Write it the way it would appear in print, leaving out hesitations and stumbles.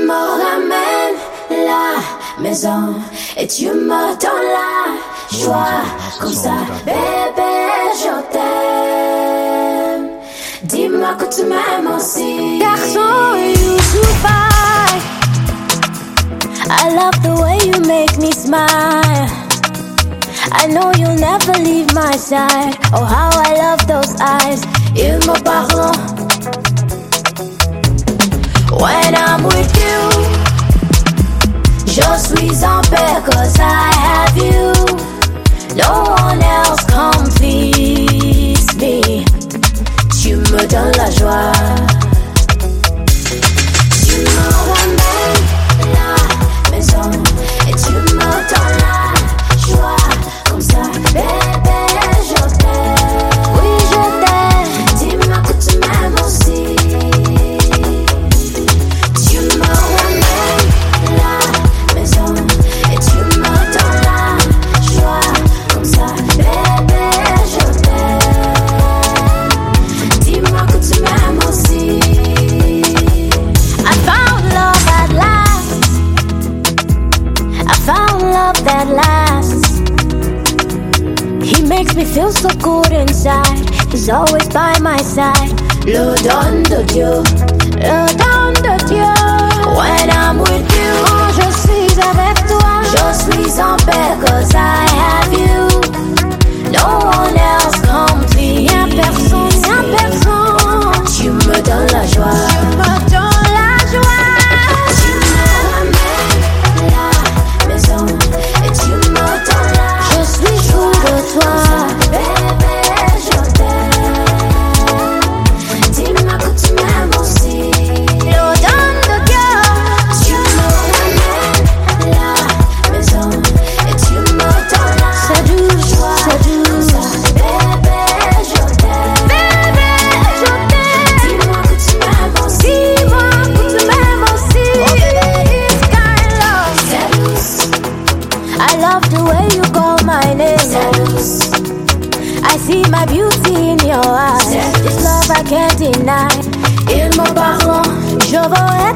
me ramènes la maison et tu me donnes la joie. Comme ça, bébé, je t'aime. Dis-moi que tu m'aimes aussi. Garçon, you too fine. I love the way you make me smile. I know you'll never leave my side. Oh, how I love those eyes. Ils me parlent. When I'm with you, je suis en paix 'cause I have you. No one else completes me. Tu me donnes la joie. Tu me ramènes la maison et tu me donnes la joie. Comme ça, bébé, je t'aime. Oui, je t'aime. Dis-moi que tu m'aimes aussi. Tu me ramènes la maison et tu me donnes la joie. Comme ça, bébé, je t'aime. Dis-moi que tu m'aimes aussi. I found love at last. I found love that lasts. He makes me feel so good inside. He's always by my side. Le don de Dieu, Le don de Dieu. when I'm with you, Quand je suis avec toi, je suis en paix 'cause I have you. No one else completes. y'a personne, y'a personne. Tu me donnes la joie. Tu me donnes la joie. Tu me ramènes la maison et tu me donnes la Je suis fou de toi. bébé, je t'aime. Dis-moi que tu m'aimes aussi. Le don de Dieu. Tu me ramènes la maison et tu me donnes la C'est doux, joie. c'est doux. Bébé, je t'aime. Bébé, je t'aime. Dis-moi que tu m'aimes aussi. Dis-moi que tu m'aimes aussi. It's kind love. C'est douce, I love the way you call my name. c'est douce, I see my beauty in your eyes. This love I can't deny. ils me parlent. Je veux